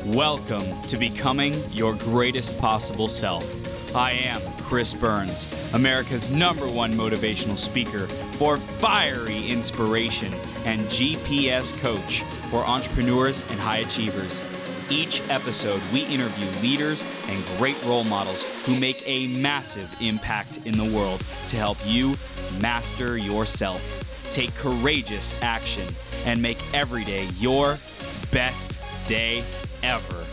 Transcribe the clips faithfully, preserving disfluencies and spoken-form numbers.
Welcome to Becoming Your Greatest Possible Self. I am Chris Burns, America's number one motivational speaker for fiery inspiration and G P S coach for entrepreneurs and high achievers. Each episode, we interview leaders and great role models who make a massive impact in the world to help you master yourself, take courageous action, and make every day your best day ever.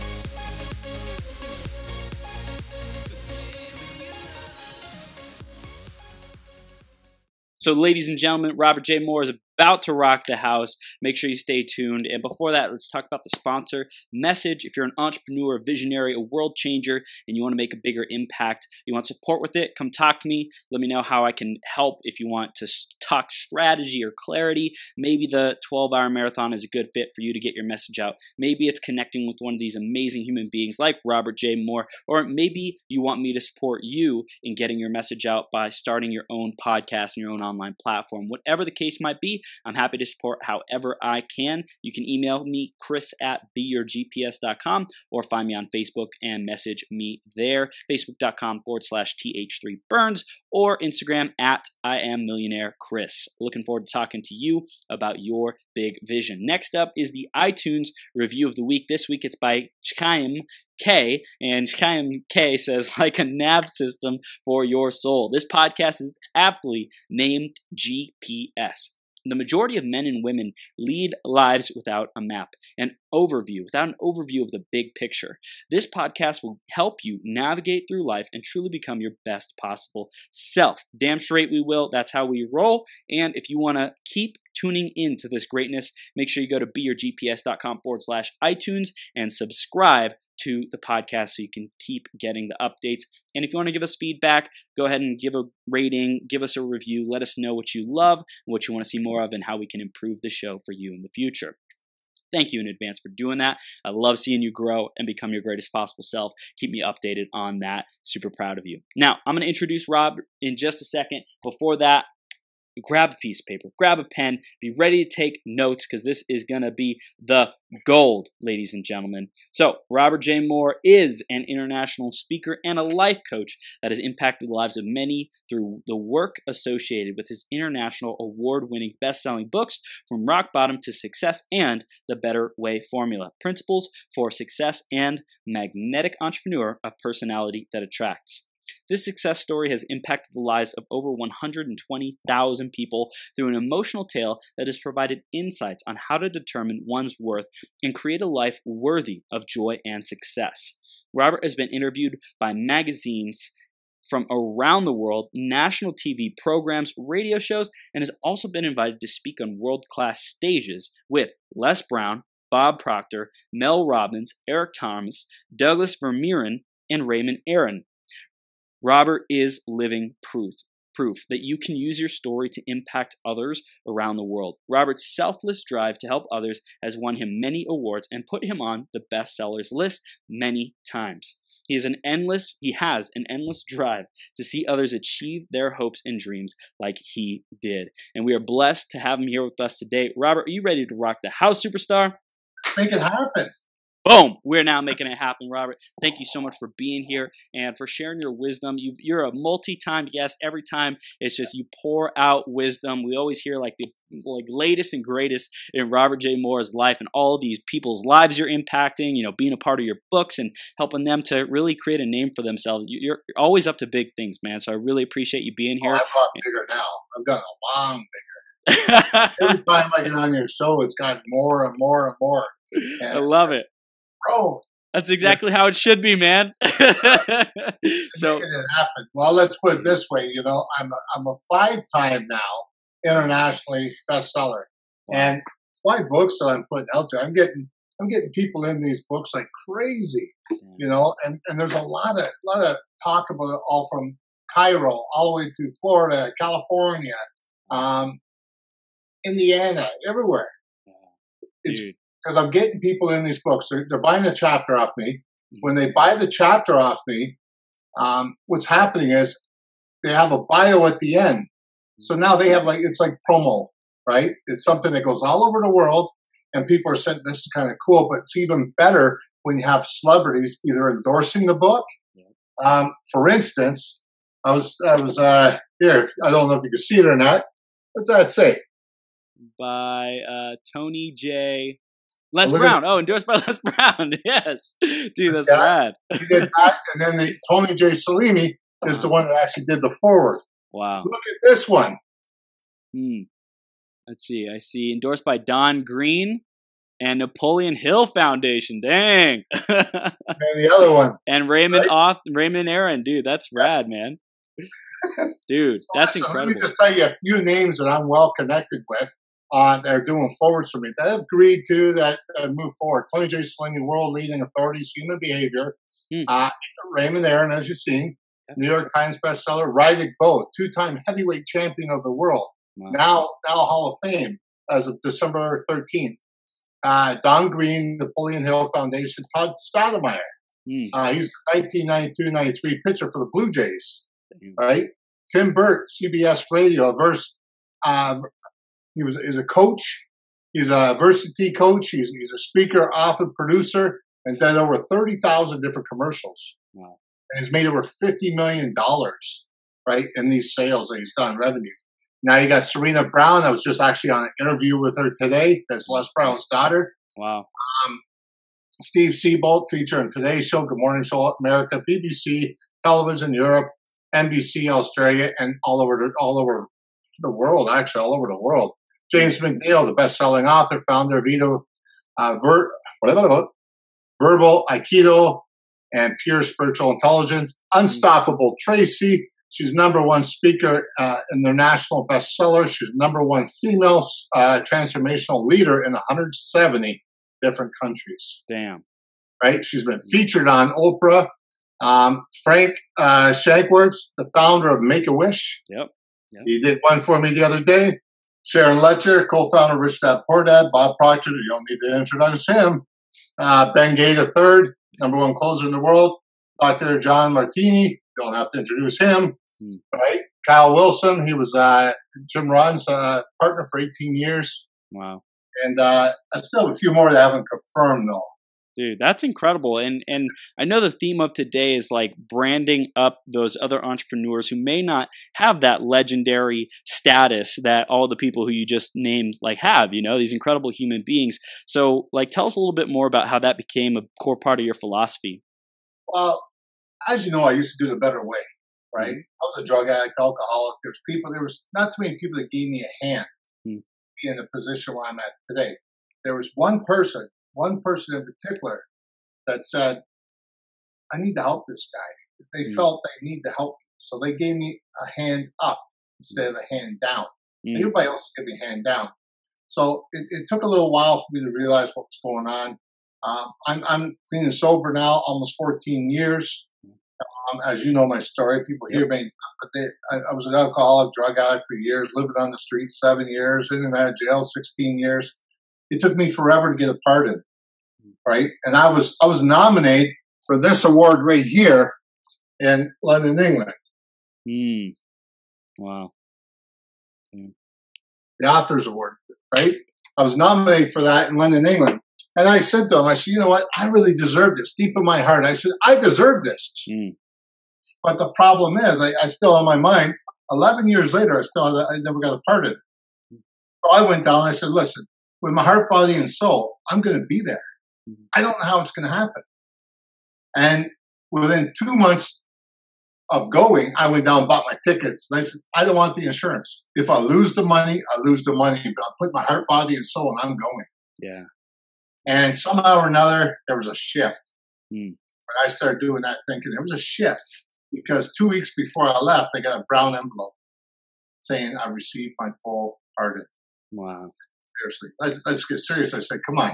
So, ladies and gentlemen, Robert J. Moore is about to rock the house. Make sure you stay tuned. And before that, let's talk about the sponsor, Message. If you're an entrepreneur, a visionary, a world changer, and you want to make a bigger impact, you want support with it, come talk to me. Let me know how I can help. If you want to talk strategy or clarity, maybe the twelve-hour marathon is a good fit for you to get your message out. Maybe it's connecting with one of these amazing human beings like Robert J. Moore, or maybe you want me to support you in getting your message out by starting your own podcast and your own online platform. Whatever the case might be, I'm happy to support however I can. You can email me, Chris at be your G P S dot com, or find me on Facebook and message me there, facebook.com forward slash th3burns, or Instagram at I am millionaire Chris. Looking forward to talking to you about your big vision. Next up is the iTunes review of the week. This week it's by Chaim K, and Chaim K says, like a nav system for your soul. This podcast is aptly named G P S. The majority of men and women lead lives without a map, an overview, without an overview of the big picture. This podcast will help you navigate through life and truly become your best possible self. Damn straight we will. That's how we roll. And if you want to keep tuning into this greatness, make sure you go to be your G P S dot com forward slash iTunes and subscribe to the podcast so you can keep getting the updates. And if you want to give us feedback, go ahead and give a rating, give us a review, let us know what you love, what you want to see more of, and how we can improve the show for you in the future. Thank you in advance for doing that. I love seeing you grow and become your greatest possible self. Keep me updated on that. Super proud of you. Now, I'm going to introduce Rob in just a second. Before that, grab a piece of paper, grab a pen, be ready to take notes because this is going to be the gold, ladies and gentlemen. So, Robert J. Moore is an international speaker and a life coach that has impacted the lives of many through the work associated with his international award-winning best-selling books, From Rock Bottom to Success and The Better Way Formula, Principles for Success and Magnetic Entrepreneur, a Personality that Attracts. This success story has impacted the lives of over one hundred twenty thousand people through an emotional tale that has provided insights on how to determine one's worth and create a life worthy of joy and success. Robert has been interviewed by magazines from around the world, national T V programs, radio shows, and has also been invited to speak on world-class stages with Les Brown, Bob Proctor, Mel Robbins, Eric Thomas, Douglas Vermeeren, and Raymond Aron. Robert is living proof, proof that you can use your story to impact others around the world. Robert's selfless drive to help others has won him many awards and put him on the bestsellers list many times. He is an endless, he has an endless drive to see others achieve their hopes and dreams like he did. And we are blessed to have him here with us today. Robert, are you ready to rock the house, superstar? Make it happen. Boom! We're now making it happen, Robert. Thank you so much for being here and for sharing your wisdom. You, you're a multi-time guest. Every time it's just you pour out wisdom. We always hear like the like latest and greatest in Robert J. Moore's life and all of these people's lives you're impacting, you know, being a part of your books and helping them to really create a name for themselves. You're always up to big things, man. So I really appreciate you being here. Oh, I've got bigger now. I've gotten a long bigger. Every time I get on your show, it's gotten more and more and more. And I love it. Bro, that's exactly how it should be, man. So making it happen. Well, let's put it this way. You know, I'm a, I'm a five-time now internationally bestseller, wow. And my books that I'm putting out there, I'm getting I'm getting people in these books like crazy. You know, and, and there's a lot of lot of talk about it all from Cairo all the way to Florida, California, um, Indiana, everywhere. It's, Dude. Because I'm getting people in these books. They're, they're buying a chapter off me. When they buy the chapter off me, um, what's happening is they have a bio at the end. So now they have like, it's like promo, right? It's something that goes all over the world. and people are saying this is kind of cool, but it's even better when you have celebrities either endorsing the book. Um, for instance, I was, I was, uh, here, I don't know if you can see it or not. What's that say? By uh, Tony J. Les Look Brown. at- Oh, endorsed by Les Brown. Yes. Dude, that's Yeah. rad. He did that, and then the Tony J. Salimi is the one that actually did the forward. Wow. Look at this one. Hmm. Let's see. I see endorsed by Don Green and Napoleon Hill Foundation. Dang. And the other one. And Raymond Right? Oth, Raymond Aaron. Dude, that's rad, man. Dude, So that's listen, incredible. Let me just tell you a few names that I'm well connected with. Uh, they're doing forwards for me. That have agreed to that uh, move forward. Tony J. Salimi, world leading authorities, human behavior. Hmm. Uh, Raymond Aaron, as you've seen, New York Times bestseller. Rydick Bowe, two-time heavyweight champion of the world. Wow. Now, now Hall of Fame as of December thirteenth. Uh, Don Green, Napoleon Hill Foundation. Todd Stoudemire. Hmm. Uh, he's nineteen ninety-two ninety-three pitcher for the Blue Jays. Damn. Right? Tim Burt, C B S Radio, verse. Uh, he was is a coach. He's a varsity coach. He's he's a speaker, author, producer, and done over thirty thousand different commercials. Wow. And he's made over fifty million dollars, right, in these sales that he's done, revenue. Now you got Serena Brown. I was just actually on an interview with her today. That's Les Brown's daughter. Wow. Um, Steve Seabolt, feature on Today's Show, Good Morning Show America, B B C Television Europe, N B C Australia, and all over the, all over the world, actually, all over the world. James McNeil, the best-selling author, founder of Edo, uh, Ver, Verbal Aikido and Pure Spiritual Intelligence. Unstoppable Tracy. She's number one speaker, uh, international bestseller. She's number one female uh, transformational leader in one hundred seventy different countries. Damn. Right? She's been featured on Oprah. Um, Frank uh, Shankworth, the founder of Make-A-Wish. Yep. Yep. He did one for me the other day. Sharon Letcher, co-founder of Rich Dad Poor Dad. Bob Proctor, you don't need to introduce him. Uh, Ben Gay the third, number one closer in the world. Doctor John Martini, don't have to introduce him. Hmm. Right? Kyle Wilson, he was uh, Jim Rohn's uh, partner for eighteen years. Wow. And uh, I still have a few more that I haven't confirmed, though. Dude, that's incredible. And and I know the theme of today is like branding up those other entrepreneurs who may not have that legendary status that all the people who you just named like have, you know, these incredible human beings. So like tell us a little bit more about how that became a core part of your philosophy. Well, as you know, I used to do the better way, right? Mm-hmm. I was a drug addict, alcoholic. There's people, there was not too many people that gave me a hand mm-hmm. to be in the position where I'm at today. There was one person One person in particular that said, I need to help this guy. They mm. felt they need to help me. So they gave me a hand up instead of a hand down. Mm. Everybody else gave me a hand down. So it, it took a little while for me to realize what was going on. Um, I'm, I'm clean and sober now, almost fourteen years. Um, as you know my story, people hear me. But they, I, I was an alcoholic, drug addict for years, living on the street seven years, in and out of jail sixteen years. It took me forever to get a pardon, right? And I was I was nominated for this award right here in London, England. Mm. Wow. Mm. The Authors Award, right? I was nominated for that in London, England. And I said to him, I said, you know what? I really deserve this. Deep in my heart, I said, I deserve this. Mm. But the problem is, I, I still on my mind, eleven years later, I still I never got a pardon. So I went down and I said, listen, with my heart, body, and soul, I'm going to be there. I don't know how it's going to happen. And within two months of going, I went down and bought my tickets. And I said, I don't want the insurance. If I lose the money, I lose the money. But I put my heart, body, and soul, and I'm going. Yeah. And somehow or another, there was a shift. Mm. When I started doing that, thinking there was a shift. Because two weeks before I left, I got a brown envelope saying I received my full pardon. Wow. Seriously, let's, let's get serious. I said, come on.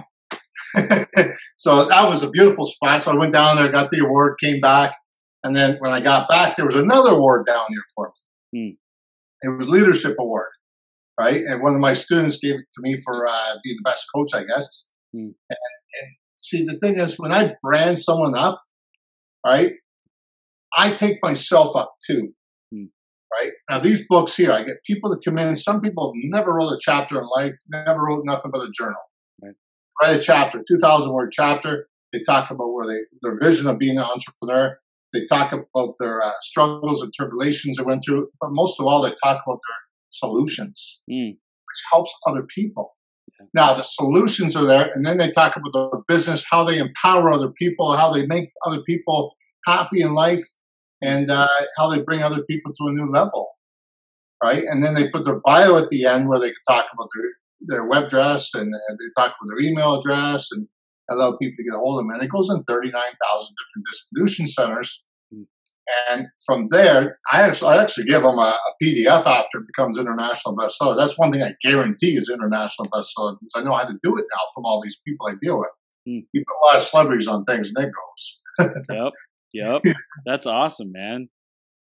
So that was a beautiful spot. So I went down there, got the award, came back. And then when I got back, there was another award down here for me. Mm. It was Leadership Award, right? And one of my students gave it to me for uh, being the best coach, I guess. Mm. And, and see, the thing is, when I brand someone up, right, I take myself up too. Mm. Right? Now, these books here, I get people that come in. Some people never wrote a chapter in life, never wrote nothing but a journal. Right. write a chapter, two thousand word chapter. They talk about where they their vision of being an entrepreneur. They talk about their uh, struggles and tribulations they went through, but most of all, they talk about their solutions, mm. which helps other people. Okay. Now, the solutions are there, and then they talk about their business, how they empower other people, how they make other people happy in life, and uh, how they bring other people to a new level, right? And then they put their bio at the end where they can talk about their, their web address, and, and they talk about their email address, and allow people to get a hold of them. And it goes in thirty-nine thousand different distribution centers. Mm. And from there, I actually, I actually give them a, a P D F after it becomes international bestseller. That's one thing I guarantee is international bestseller because I know how to do it now from all these people I deal with. Mm. You put a lot of celebrities on things and it goes. Yep. Yep. That's awesome, man.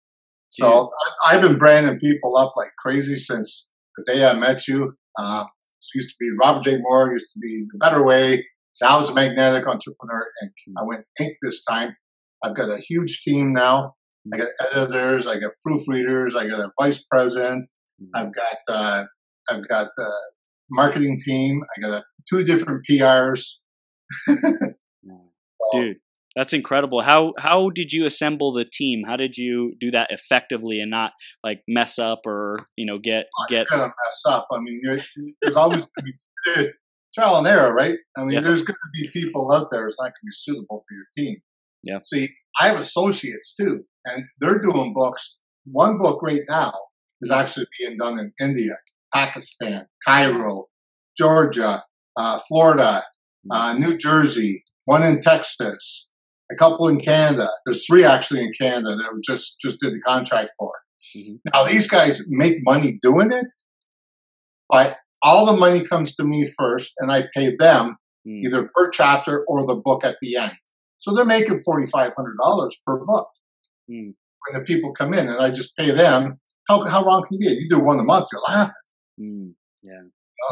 So Dude. I've been branding people up like crazy since the day I met you. Uh, it used to be Robert J. Moore, used to be The Better Way. Now it's Magnetic Entrepreneur, and I went Inc this time. I've got a huge team now. I got editors, I got proofreaders, I got a vice president. I've got uh, I've got a marketing team. I got a, two different P Rs. so, Dude, that's incredible. How how did you assemble the team? How did you do that effectively and not like mess up or you know get get? I'm gonna mess up. I mean, there's, there's always gonna be there's trial and error, right? I mean, yeah. there's going to be people out there that's not going to be suitable for your team. Yeah. See, I have associates too, and they're doing books. One book right now is actually being done in India, Pakistan, Cairo, Georgia, uh, Florida, uh, New Jersey, one in Texas, a couple in Canada. There's three actually in Canada that we just, just did the contract for. Mm-hmm. Now, these guys make money doing it, but all the money comes to me first, and I pay them mm. either per chapter or the book at the end. So they're making forty-five hundred dollars per book mm. when the people come in, and I just pay them. How how wrong can you be? You do one a month, you're laughing. Mm. Yeah, uh,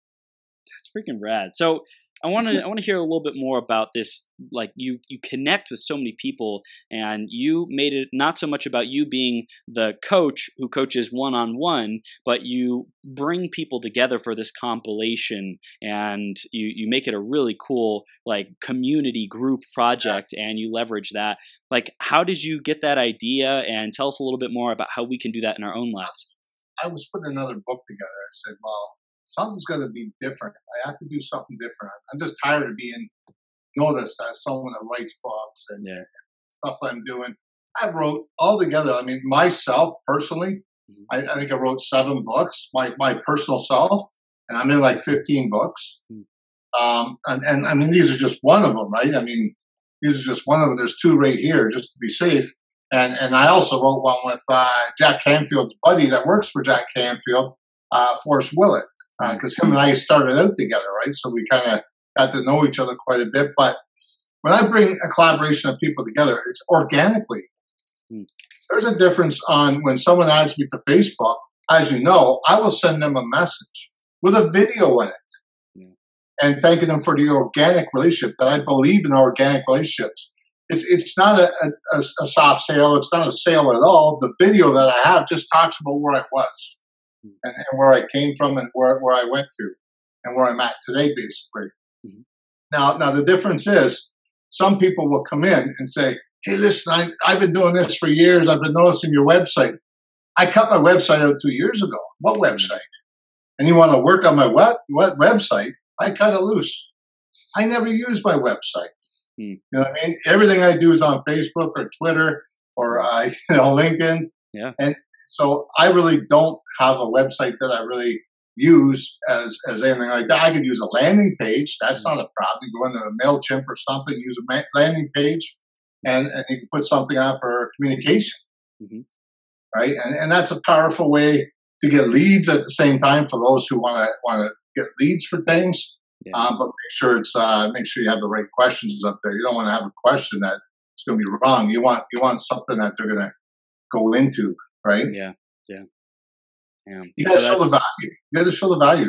that's freaking rad. So I want to I want to hear a little bit more about this. Like you you connect with so many people, and you made it not so much about you being the coach who coaches one on one, but you bring people together for this compilation, and you you make it a really cool like community group project, and you leverage that. Like, how did you get that idea? And tell us a little bit more about how we can do that in our own lives. I was putting another book together. I said, well, something's going to be different. I have to do something different. I'm just tired of being noticed as someone that writes books and yeah. stuff I'm doing. I wrote all together. I mean, myself personally, mm-hmm. I, I think I wrote seven books, my, my personal self, and I'm in like fifteen books. Mm-hmm. Um, and, and I mean, these are just one of them, right? I mean, these are just one of them. There's two right here just to be safe. And, and I also wrote one with uh, Jack Canfield's buddy that works for Jack Canfield, uh, Forrest Willett. Because uh, him and I started out together, right? So we kind of got to know each other quite a bit. But when I bring a collaboration of people together, it's organically. Mm. There's a difference on when someone adds me to Facebook. As you know, I will send them a message with a video in it mm. and thanking them for the organic relationship. That I believe in organic relationships. It's it's not a, a, a soft sale. It's not a sale at all. The video that I have just talks about where I was. And, and where I came from and where, where I went to and where I'm at today, basically. Mm-hmm. Now, now the difference is some people will come in and say, hey, listen, I, I've been doing this for years. I've been noticing your website. I cut my website out two years ago. What website? And you want to work on my what, what website? I cut it loose. I never use my website. Mm. You know what I mean? Everything I do is on Facebook or Twitter or uh, you know, LinkedIn. Yeah. And so I really don't have a website that I really use as, as anything like that. I could use a landing page. That's not a problem. You go into a MailChimp or something, use a ma- landing page, and, and you can put something on for communication. Mm-hmm. Right? And, and that's a powerful way to get leads at the same time for those who want to want to get leads for things. Yeah. Um, but make sure it's uh, make sure you have the right questions up there. You don't want to have a question that it's going to be wrong. You want you want something that they're going to go into. Right? Yeah, yeah, yeah. You got to so show the value. You got to show the value.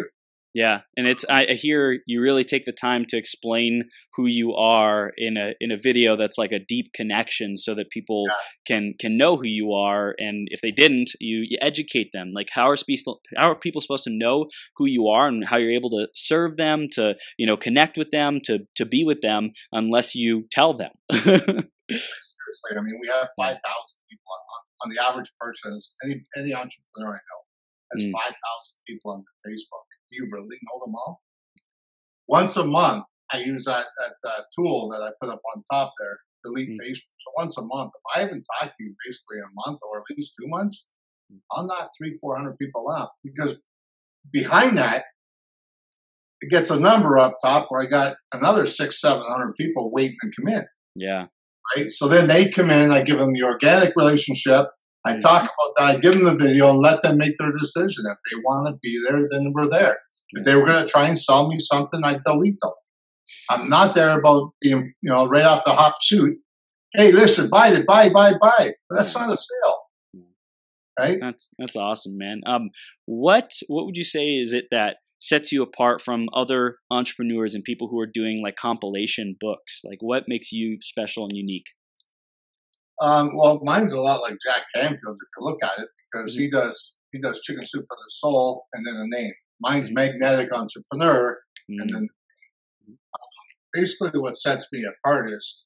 Yeah, and it's I, I hear you really take the time to explain who you are in a in a video that's like a deep connection, so that people Yeah. can can know who you are, and if they didn't, you, you educate them. Like how are people how are people supposed to know who you are and how you're able to serve them, to you know connect with them, to to be with them, unless you tell them. Seriously, I mean, we have five thousand people on, on the average person. Any any entrepreneur I know has Mm. five thousand people on their Facebook. Do you really know them all? Once a month, I use that that uh, tool that I put up on top there, delete Mm. Facebook. So once a month, if I haven't talked to you basically in a month or at least two months, I'll knock three, four hundred people out, because behind that, it gets a number up top where I got another six, seven hundred people waiting to come in. Yeah. Right. So then they come in, I give them the organic relationship. I Mm. talk about that, I give them the video and let them make their decision. If they want to be there, then we're there. If they were going to try and sell me something, I delete them. I'm not there about being, you know, right off the hop shoot. Hey, listen, buy it, buy, buy, buy. That's not a sale. Right? That's that's awesome, man. Um, what what would you say is it that sets you apart from other entrepreneurs and people who are doing like compilation books? Like, what makes you special and unique? Um, well, mine's a lot like Jack Canfield's if you look at it, because he does he does Chicken Soup for the Soul and then a name. Mine's Magnetic Entrepreneur, Mm. and then basically what sets me apart is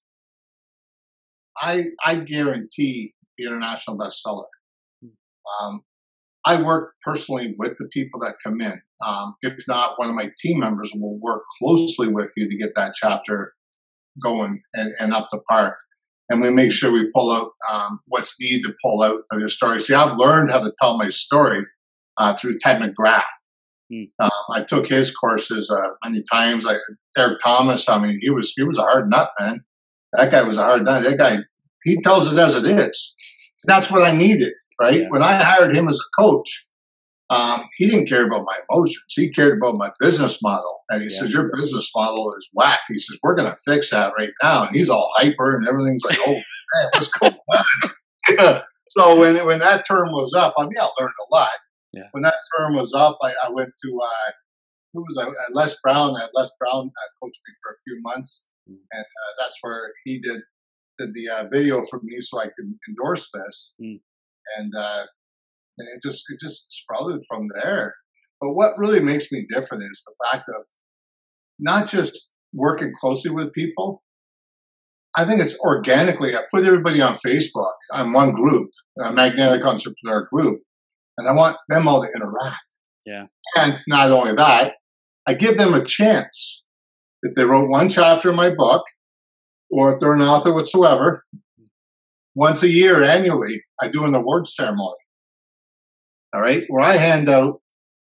I I guarantee the international bestseller. Um, I work personally with the people that come in. Um, if not, one of my team members will work closely with you to get that chapter going and, and up to par. And we make sure we pull out um, what's needed to pull out of your story. See, I've learned how to tell my story uh, through Ted McGrath. Mm. Um, I took his courses uh, many times. I, Eric Thomas, I mean, he was he was a hard nut, man. That guy was a hard nut. That guy, he tells it as it is. That's what I needed, right? Yeah. When I hired him as a coach, um, he didn't care about my emotions. He cared about my business model. And he Yeah. says, your business model is whack. He says, we're going to fix that right now. And he's all hyper and everything's like, oh, man, what's going on? So when when that term was up, I mean, I learned a lot. Yeah. When that term was up, I, I went to, uh, who was I? Uh, Les Brown. Uh, Les Brown uh, coached me for a few months. Mm. And uh, that's where he did, did the uh, video for me so I could endorse this. Mm. And, uh, and it just it just sprouted from there. But what really makes me different is the fact of not just working closely with people. I think it's organically. I put everybody on Facebook on one group, a Magnetic Entrepreneur group, and I want them all to interact. Yeah. And not only that, I give them a chance. If they wrote one chapter in my book, or if they're an author whatsoever, once a year, annually, I do an award ceremony. All right, where I hand out,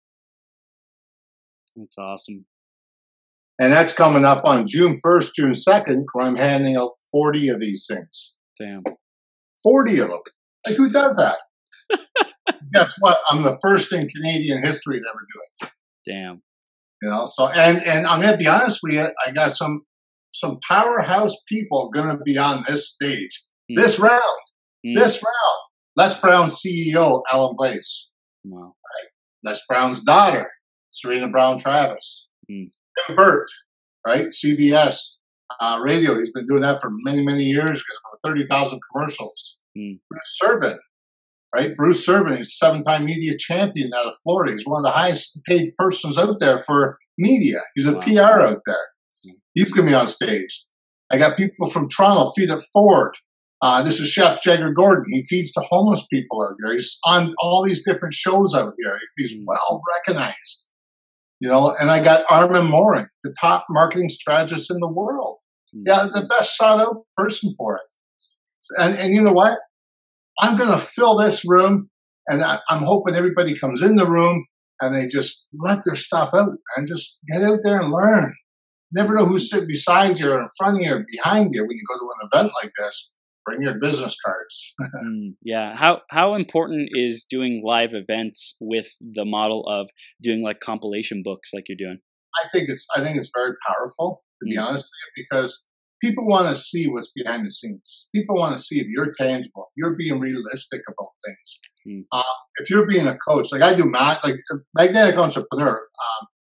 That's awesome. and that's coming up on June first, June second, where I'm handing out forty of these things. Damn. forty of them. Like, who does that? Guess what? I'm the first in Canadian history to ever do it. Damn. You know, so, and, and I'm going to be honest with you, I got some, some powerhouse people going to be on this stage. Mm. This round, Mm. this round. Les Brown's C E O, Alan Blaze. Wow. Les Brown's daughter, Serena Brown Travis. Mm. Tim Burt, right? C B S uh, radio. He's been doing that for many, many years. thirty thousand commercials. Mm. Bruce Servin, right? Bruce Servin, he's a seven-time media champion out of Florida. He's one of the highest paid persons out there for media. He's a Wow. P R out there. Mm. He's going to be on stage. I got people from Toronto, Feed It Forward. Uh, this is Chef Jagger Gordon. He feeds the homeless people out here. He's on all these different shows out here. He's Mm. well recognized. You know, and I got Armin Morin, the top marketing strategist in the world. Mm. Yeah, the best sought out person for it. And, and you know what? I'm going to fill this room, and I, I'm hoping everybody comes in the room and they just let their stuff out and just get out there and learn. Never know who's sitting beside you or in front of you or behind you when you go to an event like this. Bring your business cards. Mm, yeah. How how important is doing live events with the model of doing like compilation books like you're doing? I think it's I think it's very powerful, to be Mm. honest with you, because people want to see what's behind the scenes. People want to see if you're tangible, if you're being realistic about things. Mm. Uh, if you're being a coach, like I do, Matt, like Magnetic Entrepreneur, um,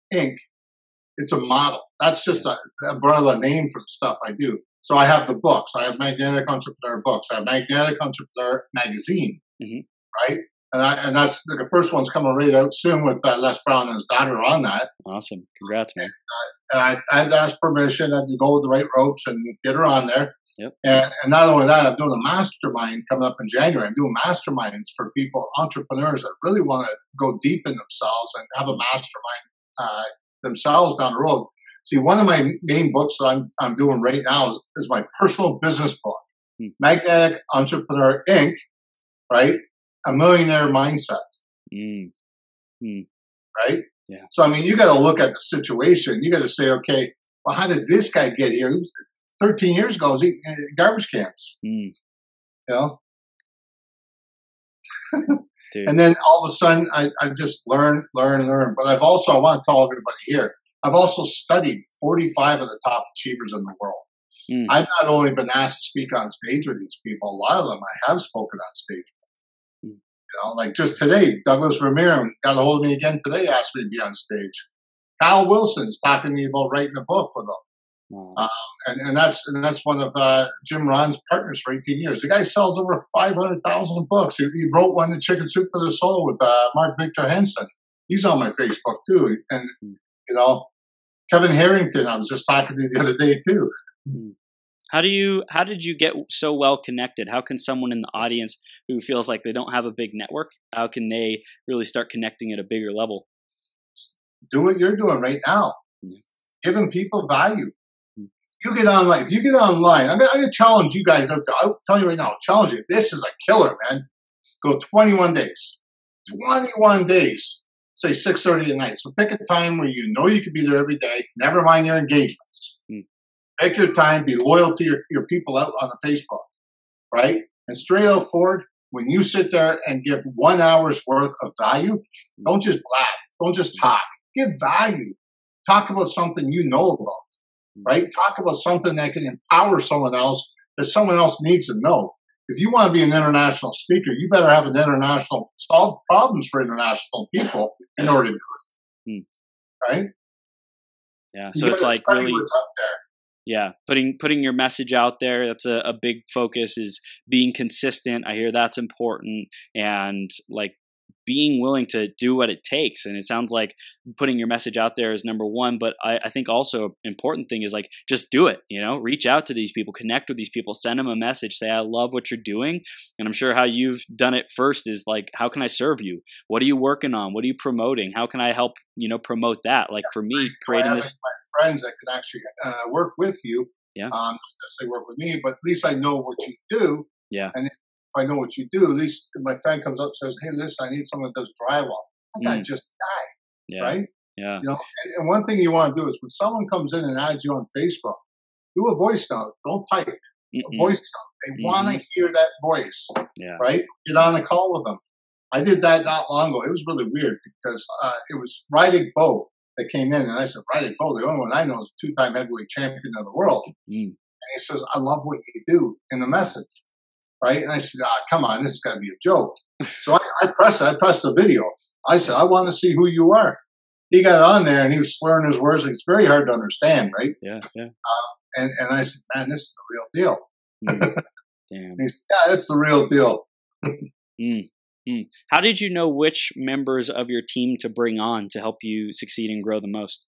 Incorporated. It's a model. That's just a umbrella name for the stuff I do. So I have the books. I have Magnetic Entrepreneur books. I have Magnetic Entrepreneur magazine, mm-hmm. right? And I, and that's the first one's coming right out soon with uh, Les Brown and his daughter on that. Awesome. Congrats, man. And I, I had to ask permission. I had to go with the right ropes and get her on there. Yep. And, and not only that, I'm doing a mastermind coming up in January. I'm doing masterminds for people, entrepreneurs that really want to go deep in themselves and have a mastermind uh, themselves down the road. See, one of my main books that I'm, I'm doing right now is, is my personal business book, hmm. Magnetic Entrepreneur Incorporated, right? A Millionaire Mindset, mm. Mm. right? Yeah. So, I mean, you got to look at the situation. You got to say, okay, well, how did this guy get here? He was thirteen years ago, he was eating garbage cans, mm. you know? And then all of a sudden, I, I just learn, learn, learn. But I've also, I want to tell everybody here, I've also studied forty-five of the top achievers in the world. Mm. I've not only been asked to speak on stage with these people, a lot of them I have spoken on stage with. You know, like just today, Douglas Ramiro got a hold of me again today, asked me to be on stage. Kyle Wilson's talking to me about writing a book with him. Wow. Um, and, and that's and that's one of uh, Jim Rohn's partners for eighteen years. The guy sells over five hundred thousand books. He, he wrote one, The Chicken Soup for the Soul, with uh, Mark Victor Hansen. He's on my Facebook, too. And, mm. you know, Kevin Harrington, I was just talking to the other day, too. Mm. How do you? How did you get so well connected? How can someone in the audience who feels like they don't have a big network, how can they really start connecting at a bigger level? Do what you're doing right now. Mm. Giving people value. Mm. You get online. If you get online, I'm going to challenge you guys out there. I'll tell you right now, I'll challenge you. This is a killer, man. Go twenty-one days. twenty-one days. Say six thirty at night. So pick a time where you know you could be there every day. Never mind your engagements. Mm. Make your time, be loyal to your, your people out on the Facebook, right? And straight out forward, when you sit there and give one hour's worth of value, don't just blab, don't just talk. Give value. Talk about something you know about, right? Talk about something that can empower someone else that someone else needs to know. If you want to be an international speaker, you better have an international, solve problems for international people in order to do it, right? Yeah, so it's like really what's up there. Yeah, putting putting your message out there, that's a, a big focus, is being consistent. I hear that's important, and like being willing to do what it takes. And it sounds like putting your message out there is number one, but I, I think also an important thing is like, just do it, you know, reach out to these people, connect with these people, send them a message, say, I love what you're doing. And I'm sure how you've done it first is like, how can I serve you? What are you working on? What are you promoting? How can I help, you know, promote that? Like for me, creating this. My friends that can actually uh, work with you, yeah, um, not necessarily work with me, but at least I know what you do. Yeah. And if I know what you do, at least if my friend comes up and says, hey, listen, I need someone that does drywall. I got mm. just die, yeah. right? Yeah. You know, and, and one thing you want to do is when someone comes in and adds you on Facebook, do a voice note. Don't type. Mm-mm. A voice note. They mm-hmm. want to hear that voice, yeah. right? Get on a call with them. I did that not long ago. It was really weird because uh, it was Rydick Bowe that came in, and I said, Rydick Bowe, the only one I know is a two-time heavyweight champion of the world. Mm. And he says, I love what you do in the message. Right? And I said, ah, come on, this has got to be a joke. So I, I pressed it. I pressed the video. I said, I want to see who you are. He got on there and he was slurring his words. It's very hard to understand, right? Yeah, yeah. Uh, and, and I said, man, this is the real deal. Mm. Damn. He said, yeah, it's the real deal. mm. Mm. How did you know which members of your team to bring on to help you succeed and grow the most?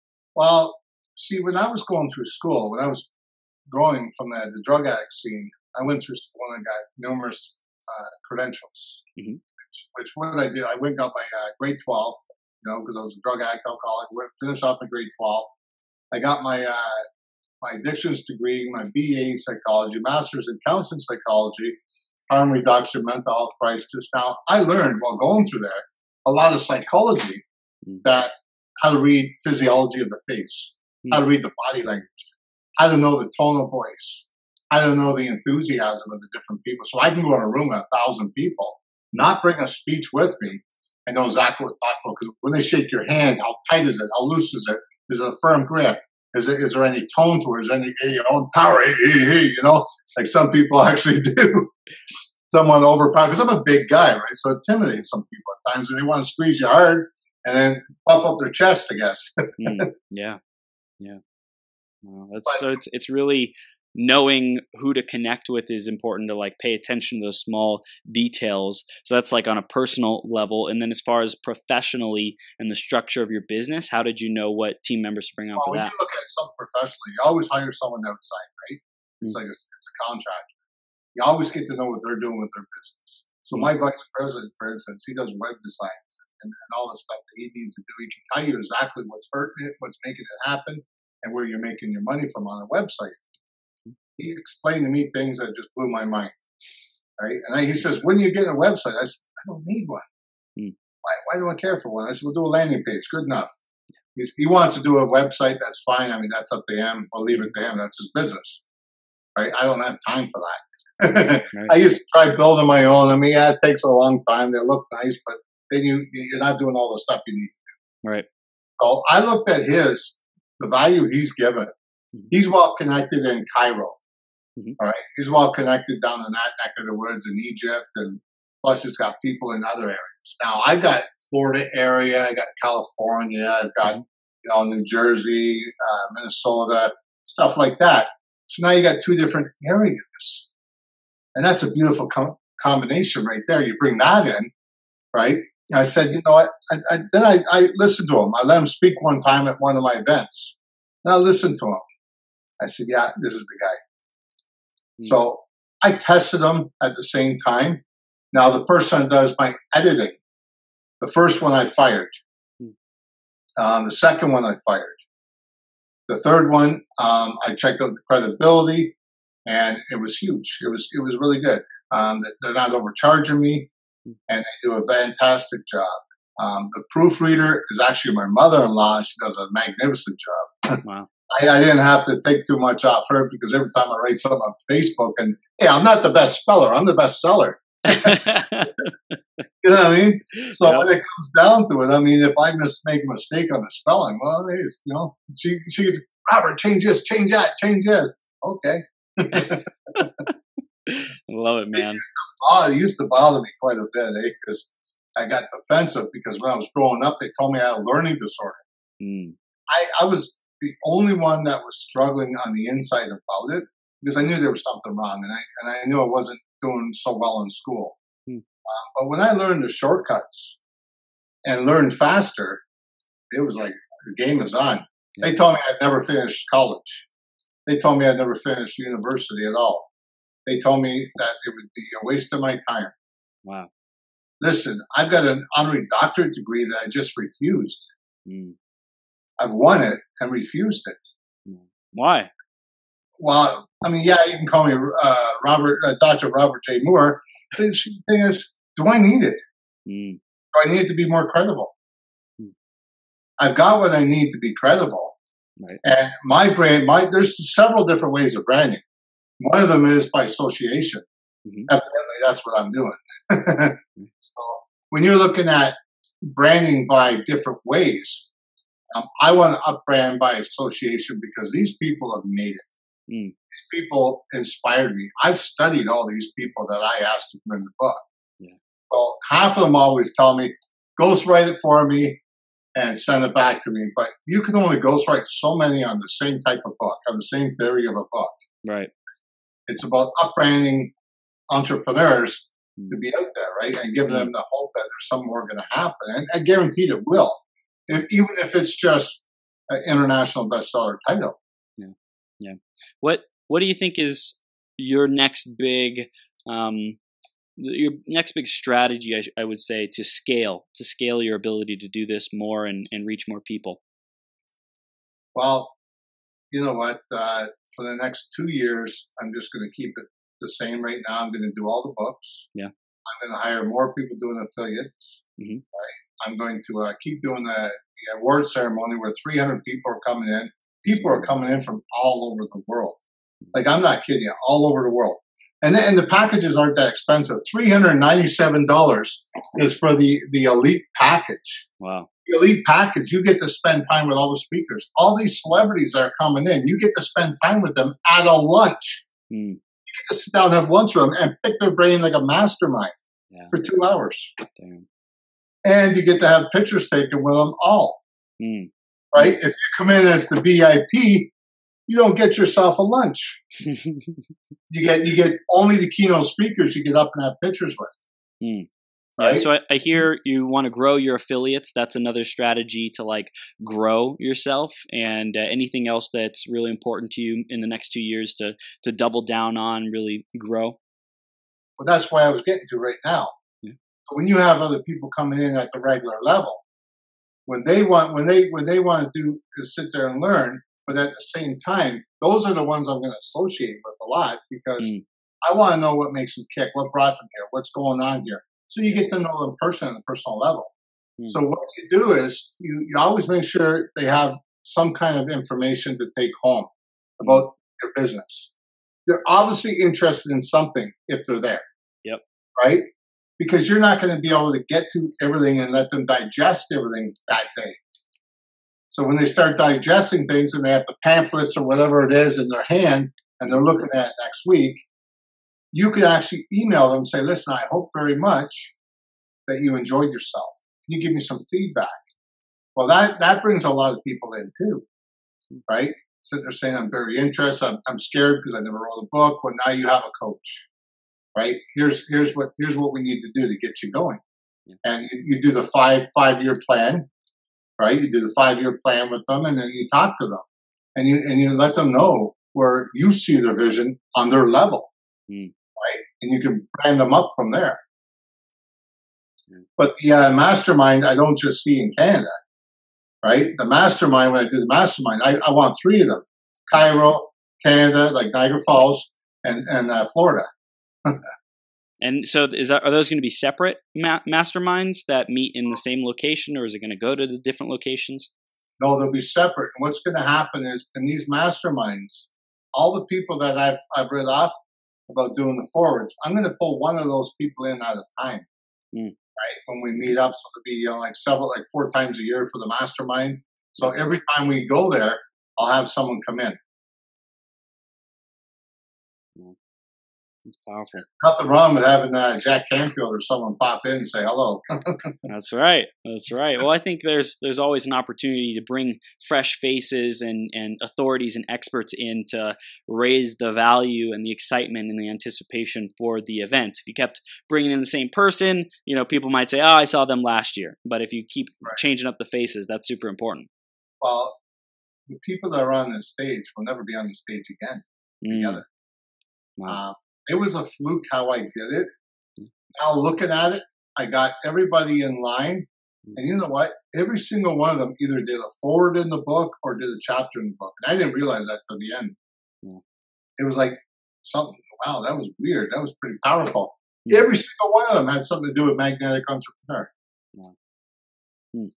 Well, see, when I was going through school, when I was growing from the, the drug addict scene, I went through school and got numerous uh, credentials, mm-hmm. which, which what I did, I went and got my uh, grade twelve, you know, because I was a drug addict, alcoholic, went, finished off my grade twelve. I got my uh, my addictions degree, my B A in psychology, master's in counseling psychology, harm reduction, mental health crisis. Now, I learned while going through there a lot of psychology, mm-hmm. that how to read physiology of the face, mm-hmm. how to read the body language, how to know the tone of voice. I don't know the enthusiasm of the different people. So I can go in a room with a thousand people, not bring a speech with me, and know exactly what to talk about. Because when they shake your hand, how tight is it? How loose is it? Is it a firm grip? Is there, is there any tone to it? Is there any, you know, power? Hey, hey, hey, you know, like some people actually do. Someone overpower, because I'm a big guy, right? So it intimidates some people at times, and they want to squeeze you hard, and then puff up their chest, I guess. mm, yeah, yeah. Well, that's But, so. It's it's really knowing who to connect with is important to like pay attention to those small details. So that's like on a personal level, and then as far as professionally and the structure of your business, how did you know what team members to bring on well, for when that? you look at something professionally, you always hire someone outside, right? It's Mm. like a, it's a contractor. You always get to know what they're doing with their business. So Mm. my vice president, for instance, he does web designs and, and all the stuff that he needs to do. He can tell you exactly what's hurting it, what's making it happen, and where you're making your money from on a website. He explained to me things that just blew my mind, right? And I, he says, when you get a website, I said, I don't need one. Mm. Why, why do I care for one? I said, we'll do a landing page. Good enough. He's, he wants to do a website. That's fine. I mean, that's up to him. I'll leave it to him. That's his business, right? I don't have time for that. Right. I used to try building my own. I mean, yeah, it takes a long time. They look nice, but then you, you're not doing all the stuff you need to do. Right. So I looked at his, the value he's given. Mm-hmm. He's well connected in Cairo. Mm-hmm. All right. He's well connected down in that neck of the woods in Egypt. And plus he's got people in other areas. Now I got Florida area. I got California. I've got, you know, New Jersey, uh, Minnesota, stuff like that. So now you got two different areas. And that's a beautiful com- combination right there. You bring that in, right? And I said, you know what? I, I, then I, I listened to him. I let him speak one time at one of my events. And I listened to him. I said, yeah, this is the guy. Mm-hmm. So I tested him at the same time. Now, the person that does my editing, the first one I fired. Mm-hmm. Um, the second one I fired. The third one, um, I checked out the credibility. And it was huge. It was it was really good. Um, they're not overcharging me, and they do a fantastic job. Um, the proofreader is actually my mother-in-law. She does a magnificent job. Wow. I, I didn't have to take too much off her because every time I write something on Facebook, and hey, I'm not the best speller. I'm the best seller. You know what I mean? So yep. When it comes down to it, I mean, if I mis- make a mistake on the spelling, well, it's, you know, she she gets, Robert, change this, change that, change this. Okay. I love it, man. It used, to, it used to bother me quite a bit, eh? Because I got defensive because when I was growing up, they told me I had a learning disorder. Mm. I, I was the only one that was struggling on the inside about it because I knew there was something wrong, and I and I knew I wasn't doing so well in school. Mm. Uh, but when I learned the shortcuts and learned faster, it was like the game is on. Yeah. They told me I'd never finish college. They told me I'd never finish university at all. They told me that it would be a waste of my time. Wow. Listen, I've got an honorary doctorate degree that I just refused. Mm. I've won it and refused it. Why? Well, I mean, yeah, you can call me uh, Robert, uh, Doctor Robert J. Moore. But the thing is, do I need it? Mm. Do I need it to be more credible? Mm. I've got what I need to be credible. Right. And my brand, my there's several different ways of branding. One of them is by association. Mm-hmm. Evidently, that's what I'm doing. So when you're looking at branding by different ways, um, I want to up brand by association because these people have made it. Mm. These people inspired me. I've studied all these people that I asked to come in the book. Yeah. So half of them always tell me, ghostwrite it for me and send it back to me. But you can only ghostwrite so many on the same type of book, on the same theory of a book. Right. It's about up-branding entrepreneurs mm. to be out there, right? And give mm. them the hope that there's some more going to happen. And I guarantee it will, if, even if it's just an international bestseller title. Yeah. Yeah. What What do you think is your next big um, your next big strategy, I, sh- I would say, to scale, to scale your ability to do this more and, and reach more people? Well, you know what? Uh, for the next two years, I'm just going to keep it the same right now. I'm going to do all the books. Yeah. I'm going to hire more people doing affiliates. Mm-hmm. Right. I'm going to uh, keep doing the, the award ceremony where three hundred people are coming in. People are coming in from all over the world. Like, I'm not kidding you, all over the world. And then, and the packages aren't that expensive. three hundred ninety-seven dollars is for the, the elite package. Wow. The elite package, you get to spend time with all the speakers. All these celebrities that are coming in, you get to spend time with them at a lunch. Mm. You get to sit down and have lunch with them and pick their brain like a mastermind yeah. for two hours. Damn. and you get to have pictures taken with them all. Mm. Right? If you come in as the V I P, you don't get yourself a lunch. you get you get only the keynote speakers you get up and have pictures with. Mm. Right? Yeah, so I, I hear you want to grow your affiliates. That's another strategy to like grow yourself. And uh, anything else that's really important to you in the next two years to to double down on, really grow. Well, that's why I was getting to right now. Yeah. When you have other people coming in at the regular level, when they want when they when they want to do is sit there and learn, but at the same time, those are the ones I'm going to associate with a lot because mm. I want to know what makes them kick, what brought them here, what's going on here. So you get to know them personally on a personal level. Mm. So what you do is you, you always make sure they have some kind of information to take home about mm. your business. They're obviously interested in something if they're there. Yep. Right? Because you're not going to be able to get to everything and let them digest everything that day. So when they start digesting things and they have the pamphlets or whatever it is in their hand and they're looking at it next week, you can actually email them and say, listen, I hope very much that you enjoyed yourself. Can you give me some feedback? Well, that, that brings a lot of people in too, right? So they're saying, I'm very interested. I'm, I'm scared because I never wrote a book. Well, now you have a coach, right? Here's, here's what, here's what we need to do to get you going. And you, you do the five, five year plan, right? You do the five year plan with them and then you talk to them and you, and you let them know where you see their vision on their level. Mm. Right? And you can brand them up from there. Mm. But the uh, mastermind, I don't just see in Canada, right? The mastermind, when I do the mastermind, I, I want three of them. Cairo, Canada, like Niagara Falls, and, and uh, Florida. And so is that, are those going to be separate ma- masterminds that meet in the same location, or is it going to go to the different locations? No, they'll be separate. And what's going to happen is in these masterminds, all the people that I've, I've read off about doing the forwards, I'm going to pull one of those people in at a time, mm. right? When we meet up, so it'll be you know, like several, like four times a year for the mastermind. So every time we go there, I'll have someone come in. Mm. It's powerful. Nothing wrong with having uh, Jack Canfield or someone pop in and say hello. That's right. That's right. Well, I think there's there's always an opportunity to bring fresh faces and, and authorities and experts in to raise the value and the excitement and the anticipation for the event. If you kept bringing in the same person, you know, people might say, oh, I saw them last year. But if you keep right. changing up the faces, that's super important. Well, the people that are on this stage will never be on the stage again mm. together. Wow. Um, It was a fluke how I did it. Now looking at it, I got everybody in line. And you know what? Every single one of them either did a forward in the book or did a chapter in the book. And I didn't realize that till the end. Yeah. It was like something, wow, that was weird. That was pretty powerful. Yeah. Every single one of them had something to do with Magnetic Entrepreneur. Yeah. Hmm.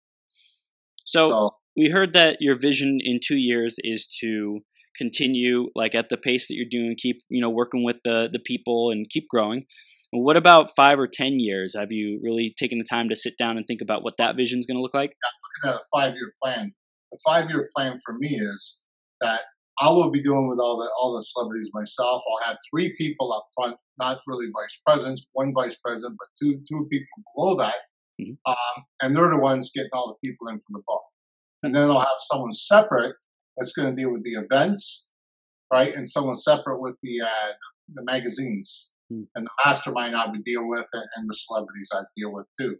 So, so we heard that your vision in two years is to continue like at the pace that you're doing, keep, you know, working with the, the people and keep growing. What about five or ten years? Have you really taken the time to sit down and think about what that vision is going to look like? I'm looking at a five-year plan. The five-year plan for me is that I will be doing with all the all the celebrities myself. I'll have three people up front, not really vice presidents, one vice president, but two two people below that. Mm-hmm. Um, and they're the ones getting all the people in for the book. And then I'll have someone separate that's going to deal with the events, right? And someone separate with the uh, the magazines mm. and the mastermind I would deal with, and, and the celebrities I deal with too.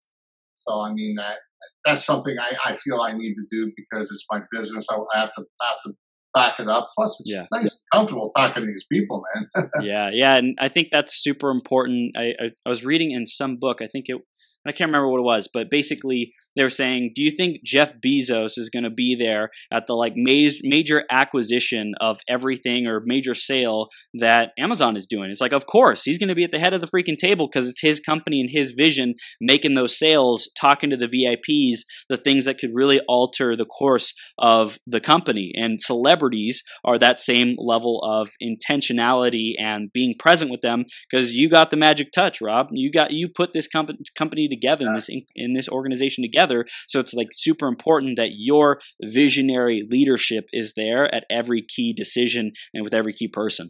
So I mean that that's something I, I feel I need to do because it's my business. I, I have to have to back it up. Plus, it's yeah. nice and comfortable talking to these people, man. yeah, yeah, and I think that's super important. I, I I was reading in some book. I think it. I can't remember what it was, but basically they were saying, do you think Jeff Bezos is going to be there at the like major, major acquisition of everything or major sale that Amazon is doing? It's like, of course, he's going to be at the head of the freaking table because it's his company and his vision making those sales, talking to the V I Ps, the things that could really alter the course of the company. And celebrities are that same level of intentionality and being present with them because you got the magic touch, Rob. You got you put this comp- company together. together in this in this organization together, so it's like super important that your visionary leadership is there at every key decision and with every key person.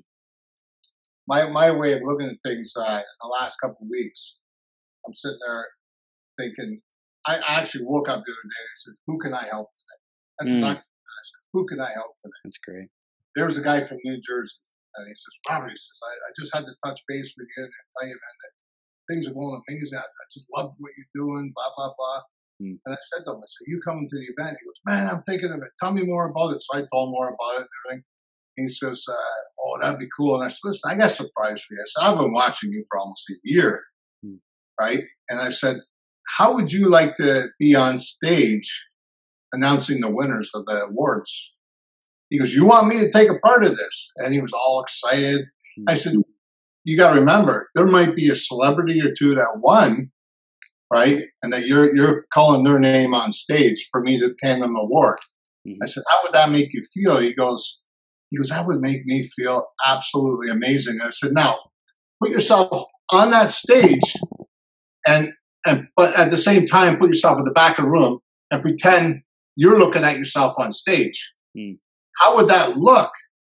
My my way of looking at things uh, in the last couple of weeks, I'm sitting there thinking, I actually woke up the other day and said, "Who can I help today?" That's Mm, exactly what I said. Who can I help today? that's great. There was a guy from New Jersey, and he says, "Robert," he says, I, "I just had to touch base with you and tell you, man, that things are going amazing. I, I just love what you're doing, blah, blah, blah." Mm, And I said to him, I said, "You coming to the event?" He goes, "Man, I'm thinking of it. Tell me more about it." So I told him more about it and everything. He says, uh, "Oh, that'd be cool." And I said, "Listen, I got a surprise for you." I said, "I've been watching you for almost a year, mm, right?" And I said, "How would you like to be on stage announcing the winners of the awards?" He goes, "You want me to take a part of this?" And he was all excited. I mm. said, "You got to remember, there might be a celebrity or two that won, right? And that you're you're calling their name on stage for me to hand them an award." I Mhm. said, "How would that make you feel?" He goes, he goes, "That would make me feel absolutely amazing." And I said, "Now, put yourself on that stage and and but at the same time put yourself in the back of the room and pretend you're looking at yourself on stage. Mm. How would that look?"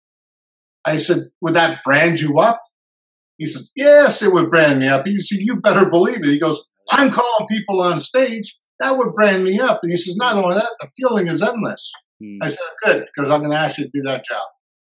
I said, "Would that brand you up?" He says, "Yes, it would brand me up." He said, "You better believe it." He goes, "I'm calling people on stage. That would brand me up." And he says, "Not only that, the feeling is endless." I Mm. said, "Good, because I'm going to ask you to do that job."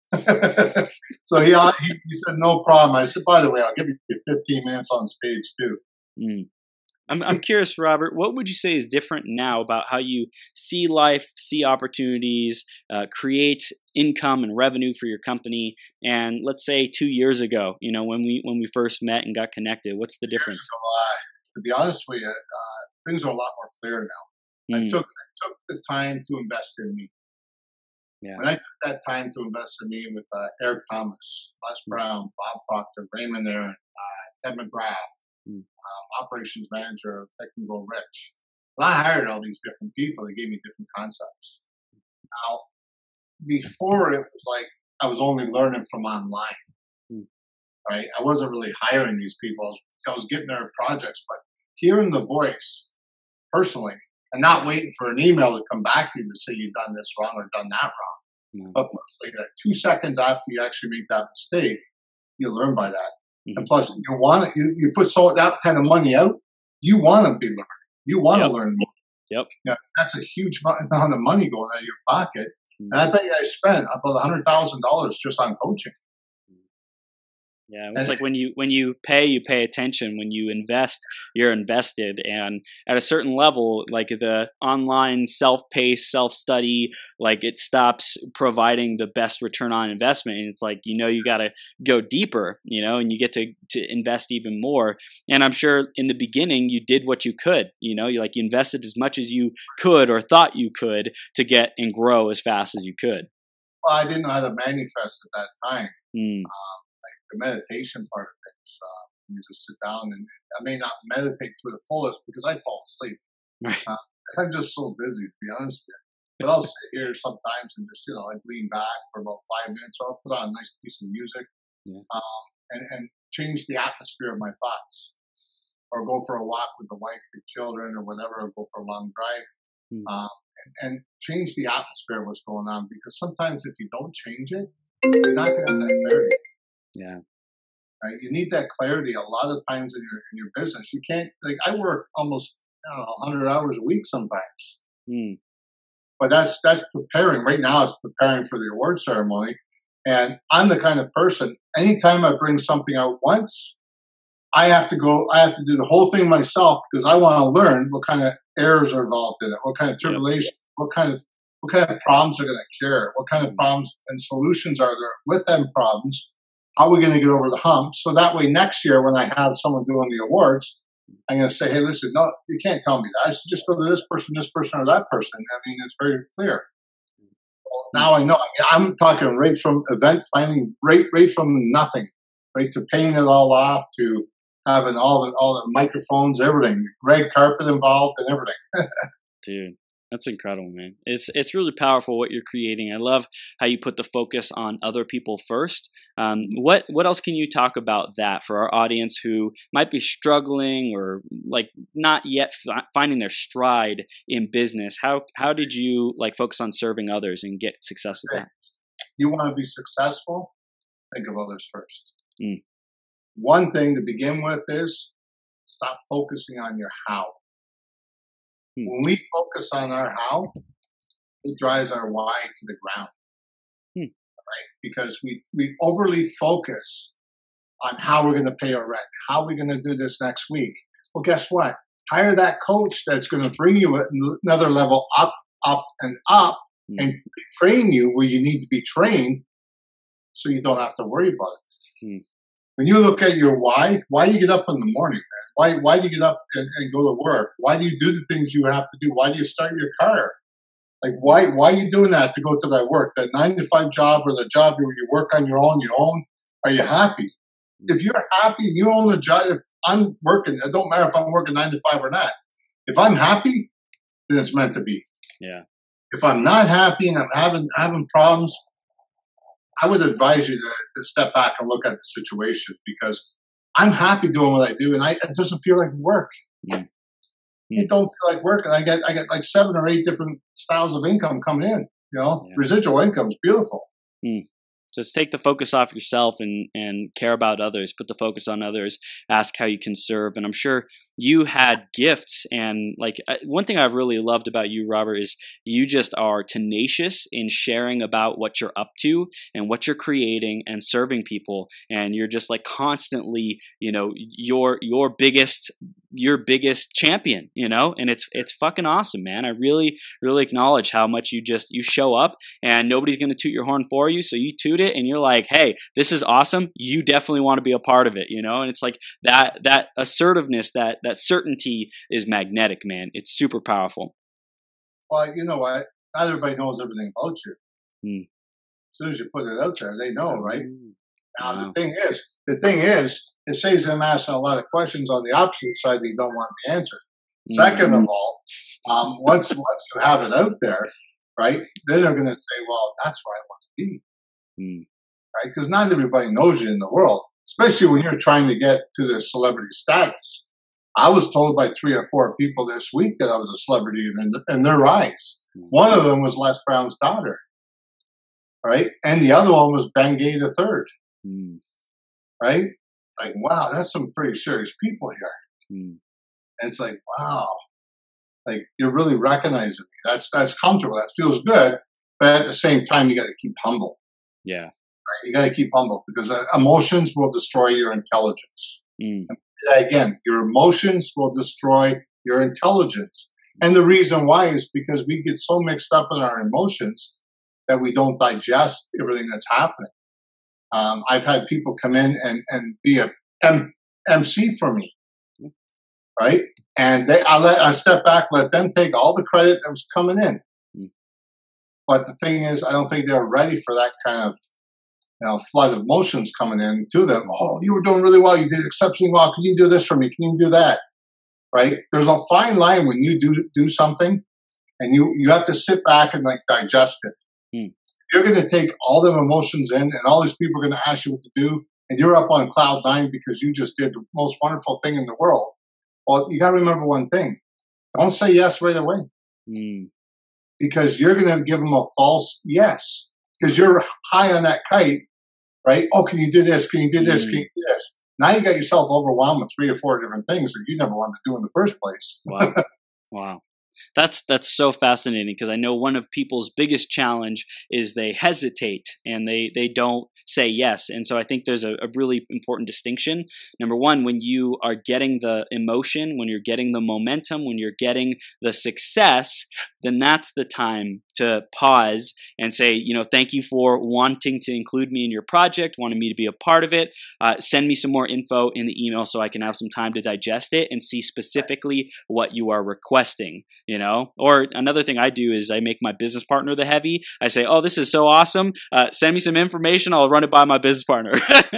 So he, he he said, "No problem." I said, "By the way, I'll give you fifteen minutes on stage too." Mm. I'm I'm curious, Robert. What would you say is different now about how you see life, see opportunities, uh, create income and revenue for your company, and let's say two years ago, you know, when we when we first met and got connected? What's the Years difference? ago, uh, to be honest with you, uh, things are a lot more clear now. I Mm. took I took the time to invest in me. Yeah. When I took that time to invest in me with uh, Eric Thomas, Les Mm. Brown, Bob Proctor, Raymond Aaron, uh, Ted McGrath, Mm. um, operations manager of Technical Rich. Well, I hired all these different people. They gave me different concepts. Now, before it was like I was only learning from online, Mm. right? I wasn't really hiring these people. I was, I was getting their projects, but hearing the voice personally and not waiting for an email to come back to you to say you've done this wrong or done that wrong. No. But personally, that two seconds after you actually make that mistake, you learn by that. And Mhm. plus, you want to, you, you put so that kind of money out, you want to be learning. You want to Yep. learn more. Yep. Yeah, that's a huge amount of money going out of your pocket. Mm. And I bet you I spent about a hundred thousand dollars just on coaching. Yeah, it's And like when you when you pay, you pay attention. When you invest, you're invested. And at a certain level, like the online self-paced, self-study, like it stops providing the best return on investment. And it's like, you know, you got to go deeper, you know, and you get to to invest even more. And I'm sure in the beginning you did what you could, you know, you like you invested as much as you could or thought you could to get and grow as fast as you could. well, I didn't know how to manifest at that time. Mm, The meditation part of things. Uh, you just sit down and I may not meditate to the fullest because I fall asleep. right. Uh, I'm just so busy, to be honest with you. But I'll sit here sometimes and just, you know, like lean back for about five minutes or I'll put on a nice piece of music Yeah. um, and, and change the atmosphere of my thoughts. Or go for a walk with the wife, the children, or whatever, or go for a long drive. Mm, Um, and, and change the atmosphere of what's going on because sometimes if you don't change it, you're not going to have that clarity. yeah. Right? You need that clarity a lot of times in your in your business. You can't like I work almost I don't know, one hundred hours a week sometimes, Mm, but that's that's preparing. Right now, it's preparing for the award ceremony, and I'm the kind of person. Anytime I bring something out once, I have to go. I have to do the whole thing myself because I want to learn what kind of errors are involved in it, what kind of yep. tribulation, what kind of what kind of problems are going to cure, what kind of Mm, problems and solutions are there with them problems. How are we going to get over the hump? So that way, next year when I have someone doing the awards, I'm going to say, "Hey, listen, no, you can't tell me that. I should just go to this person, this person, or that person." I mean, it's very clear. Well, mm, now I know. I mean, I'm talking right from event planning, right, right from nothing, right to paying it all off to having all the all the microphones, everything, red carpet involved, and everything. dude, that's incredible, man. It's it's really powerful what you're creating. I love how you put the focus on other people first. Um, what what else can you talk about that for our audience who might be struggling or like not yet fi- finding their stride in business? How how did you like focus on serving others and get success with that? You want to be successful? Think of others first. Mm, One thing to begin with is stop focusing on your how. Hmm. When we focus on our how, it drives our why to the ground. Hmm. Right? Because we, we overly focus on how we're going to pay our rent, how we're going to do this next week. Well, guess what? Hire that coach that's going to bring you another level up, up, and up, mm. and train you where you need to be trained so you don't have to worry about it. Mm. When you look at your why, why do you get up in the morning, man? Why, why do you get up and, and go to work? Why do you do the things you have to do? Why do you start your car? Like, why, why are you doing that to go to that work, that nine to five job or the job where you work on your own, you own? Are you happy? If you're happy and you own the job, if I'm working, it don't matter if I'm working nine to five or not. If I'm happy, then it's meant to be. Yeah. If I'm not happy and I'm having having problems, I would advise you to, to step back and look at the situation, because I'm happy doing what I do, and I, it doesn't feel like work. Mm. It don't feel like work, and I get I get like seven or eight different styles of income coming in. You know, yeah. Residual income is beautiful. Mm. Just take the focus off yourself and, and care about others. Put the focus on others. Ask how you can serve. And I'm sure you had gifts. And like one thing I've really loved about you, Robert, is you just are tenacious in sharing about what you're up to and what you're creating and serving people. And you're just like constantly, you know, your your biggest your biggest champion, you know, and it's it's fucking awesome, man. I really, really acknowledge how much you just you show up and nobody's gonna toot your horn for you. So you toot it and you're like, hey, this is awesome. You definitely want to be a part of it, you know? And it's like that that assertiveness, that that certainty is magnetic, man. It's super powerful. Well, you know what? Not everybody knows everything about you. Hmm. As soon as you put it out there, they know, right? Now, wow. the thing is, the thing is, it saves them asking a lot of questions on the opposite side that you don't want to answer. Mm-hmm. Second of all, um, once once you have it out there, right, then they're going to say, well, that's where I want to be. Mm. Right? Because not everybody knows you in the world, especially when you're trying to get to the celebrity status. I was told by three or four people this week that I was a celebrity in, in their eyes. Mm. One of them was Les Brown's daughter, right? And the other one was Bengay the third. Mm. Right? Like, wow, that's some pretty serious people here. Mm. And it's like, wow, like you're really recognizing me. That's that's comfortable. That feels good. But at the same time, you got to keep humble. Yeah. Right? You got to keep humble, because uh, emotions will destroy your intelligence. Mm. And again, your emotions will destroy your intelligence. And the reason why is because we get so mixed up in our emotions that we don't digest everything that's happening. Um, I've had people come in and, and be a M- MC for me, right? And they, I let I step back, let them take all the credit that was coming in. Mm. But the thing is, I don't think they're ready for that kind of, you know, flood of emotions coming in to them. Oh, you were doing really well. You did exceptionally well. Can you do this for me? Can you do that? Right? There's a fine line when you do do something, and you you have to sit back and like digest it. Mm. You're going to take all them emotions in, and all these people are going to ask you what to do, and you're up on cloud nine because you just did the most wonderful thing in the world. Well, you got to remember one thing. Don't say yes right away. Mm. Because you're going to give them a false yes. Because you're high on that kite, right? Oh, can you do this? Can you do this? Mm. Can you do this? Now you got yourself overwhelmed with three or four different things that you never wanted to do in the first place. Wow. Wow. That's that's so fascinating, because I know one of people's biggest challenge is they hesitate and they they don't say yes. And so I think there's a, a really important distinction. Number one, when you are getting the emotion, when you're getting the momentum, when you're getting the success, then that's the time to pause and say, you know, thank you for wanting to include me in your project, wanting me to be a part of it. Uh, send me some more info in the email so I can have some time to digest it and see specifically what you are requesting. You know, or another thing I do is I make my business partner the heavy. I say, oh, this is so awesome. Uh, send me some information. I'll run it by my business partner.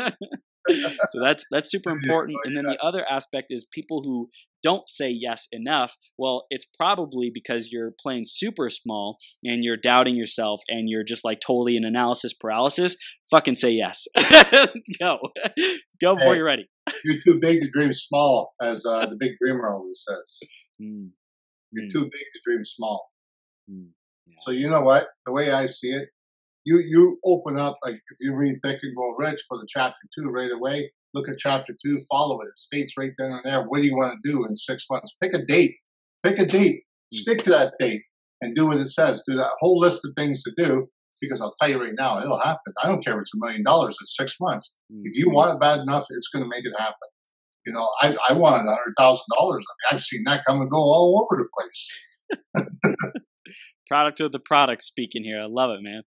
So that's that's super important. And then the other aspect is people who don't say yes enough. Well, it's probably because you're playing super small and you're doubting yourself and you're just like totally in analysis paralysis. Fucking say yes. Go. Go before hey, you're ready. You're too big to dream small, as uh, the big dreamer always says. Mm. You're mm. too big to dream small. Mm. Yeah. So you know what? The way I see it, you you open up, like if you read Think and Grow Rich, go to chapter two right away. Look at chapter two, follow it. It states right then and there, what do you want to do in six months? Pick a date. Pick a date. Stick to that date and do what it says. Do that whole list of things to do, because I'll tell you right now, it'll happen. I don't care if it's a million dollars, it's six months. Mm-hmm. If you want it bad enough, it's going to make it happen. You know, I, I wanted one hundred thousand dollars. I mean, I've seen that come and go all over the place. Product of the product speaking here. I love it, man.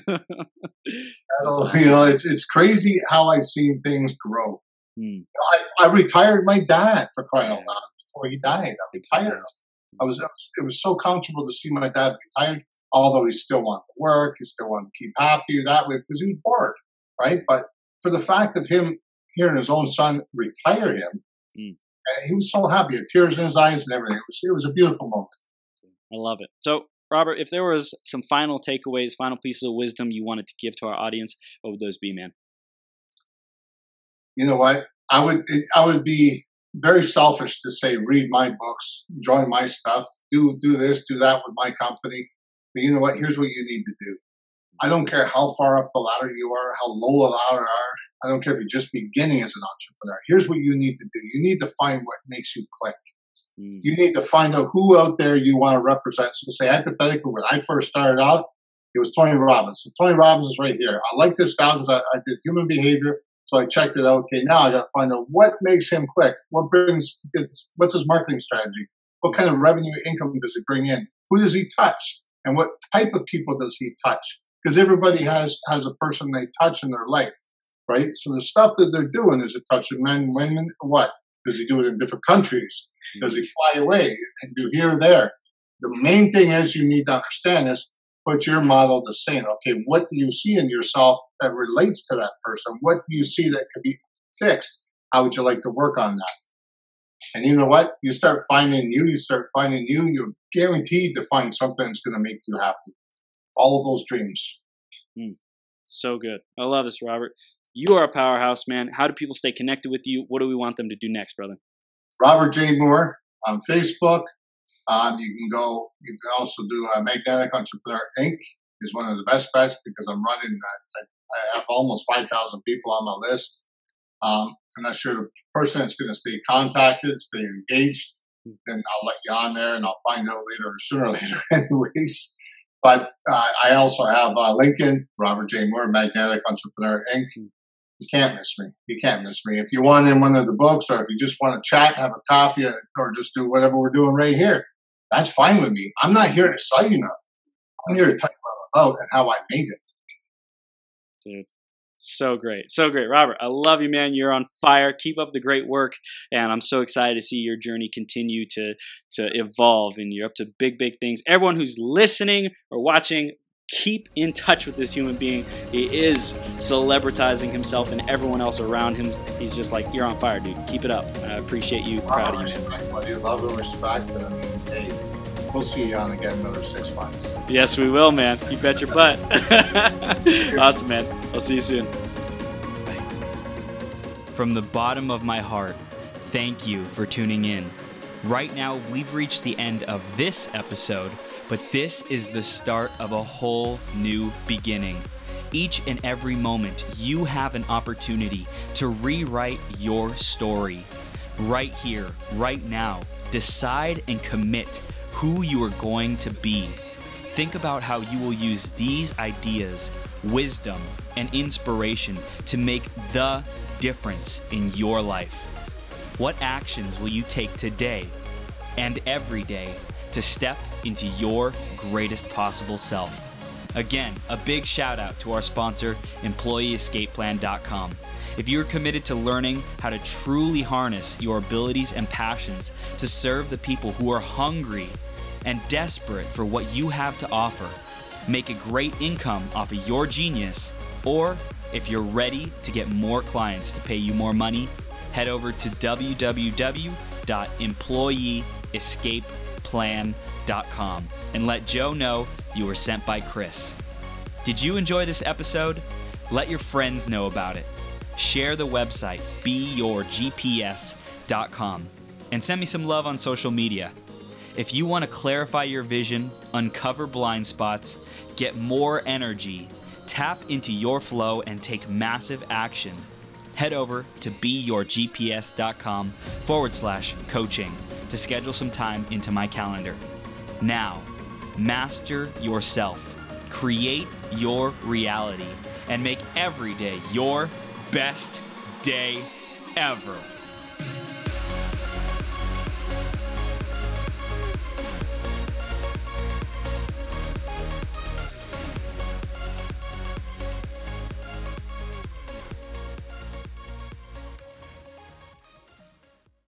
You know, it's it's crazy how I've seen things grow. Hmm. I, I retired my dad, for crying out loud, before he died. I retired him. I was, it was so comfortable to see my dad retired, although he still wanted to work, he still wanted to keep happy that way because he was bored, right? But for the fact of him hearing his own son retire him, mm. and he was so happy, he had tears in his eyes and everything. It was, it was a beautiful moment. I love it. So, Robert, if there was some final takeaways, final pieces of wisdom you wanted to give to our audience, what would those be, man? You know what? I would I would be very selfish to say, read my books, join my stuff, do do this, do that with my company. But you know what? Here's what you need to do. I don't care how far up the ladder you are, how low the ladder are. I don't care if you're just beginning as an entrepreneur. Here's what you need to do. You need to find what makes you click. Mm. You need to find out who out there you want to represent. So say, hypothetically, when I first started off, it was Tony Robbins. So Tony Robbins is right here. I like this guy because I, I did human behavior. So I checked it out. Okay, now I got to find out what makes him click. What brings, what's his marketing strategy? What kind of revenue income does he bring in? Who does he touch? And what type of people does he touch? Because everybody has, has a person they touch in their life, right? So the stuff that they're doing is it touching men, women, what? Does he do it in different countries? Does he fly away and do here or there? The main thing is you need to understand is put your model the same. Okay, what do you see in yourself that relates to that person? What do you see that could be fixed? How would you like to work on that? And you know what? You start finding you, you start finding you, you're guaranteed to find something that's going to make you happy. Follow those dreams. Mm, so good. I love this, Robert. You are a powerhouse, man. How do people stay connected with you? What do we want them to do next, brother? Robert J. Moore on Facebook. Um, you can go, you can also do uh, Magnetic Entrepreneur Incorporated is one of the best bets because I'm running, uh, I, I have almost five thousand people on my list. Um, I'm not sure the person that's going to stay contacted, stay engaged, then I'll let you on there and I'll find out later, sooner or later anyways. But uh, I also have uh, LinkedIn, Robert J. Moore, Magnetic Entrepreneur Incorporated. You can't miss me. You can't miss me. If you want in one of the books or if you just want to chat, have a coffee, or just do whatever we're doing right here, that's fine with me. I'm not here to sell you nothing. I'm here to talk about and how I made it. Dude, so great. So great. Robert, I love you, man. You're on fire. Keep up the great work. And I'm so excited to see your journey continue to, to evolve. And you're up to big, big things. Everyone who's listening or watching, keep in touch with this human being. He is celebritizing himself and everyone else around him. He's just like, you're on fire, dude. Keep it up. I appreciate you. Love Proud of you, respect, man. Buddy. Love and respect. And I mean, hey, we'll see you on again another six months. Yes, we will, man. You bet your butt. Awesome, man. I'll see you soon. From the bottom of my heart, thank you for tuning in. Right now, we've reached the end of this episode, but this is the start of a whole new beginning. Each and every moment, you have an opportunity to rewrite your story. Right here, right now, decide and commit who you are going to be. Think about how you will use these ideas, wisdom, and inspiration to make the difference in your life. What actions will you take today and every day to step into your greatest possible self? Again, a big shout out to our sponsor, employee escape plan dot com. If you're committed to learning how to truly harness your abilities and passions to serve the people who are hungry and desperate for what you have to offer, make a great income off of your genius, or if you're ready to get more clients to pay you more money, head over to w w w dot employee escape plan dot com and let Joe know you were sent by Chris. Did you enjoy this episode? Let your friends know about it. Share the website, be your G P S dot com, and send me some love on social media. If you want to clarify your vision, uncover blind spots, get more energy, tap into your flow, and take massive action, head over to be your G P S dot com forward slash coaching to schedule some time into my calendar. Now, master yourself, create your reality, and make every day your best day ever.